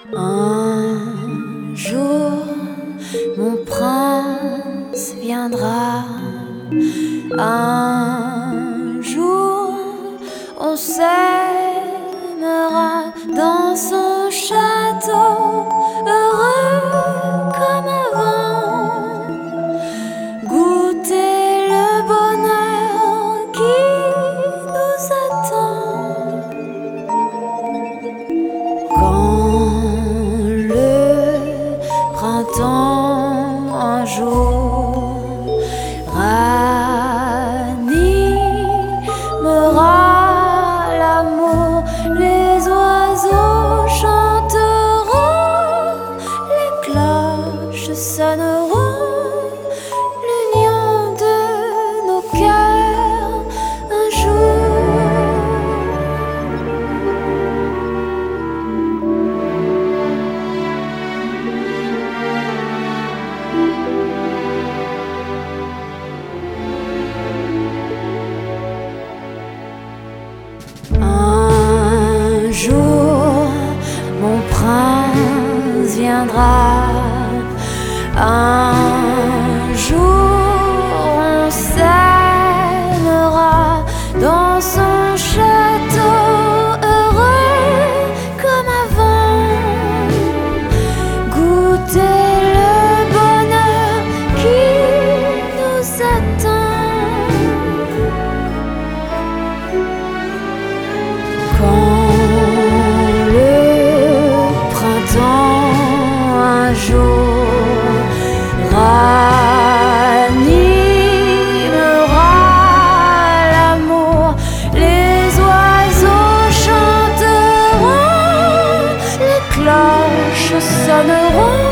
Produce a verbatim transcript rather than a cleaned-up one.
Un jour, mon prince viendra. Un jour, on s'aimera dans son château, heureux comme avant, goûter le bonheur qui nous attend. Quand le printemps un jour ranimera l'amour, les oiseaux chanteront, les cloches sonneront, l'union de nos cœurs un jour. Un jour, mon prince viendra. Un jour, on s'aimera dans son château, heureux comme avant, goûter le bonheur qui nous attend. Quand le printemps un jour ranimera l'amour, les oiseaux chanteront, les cloches sonneront,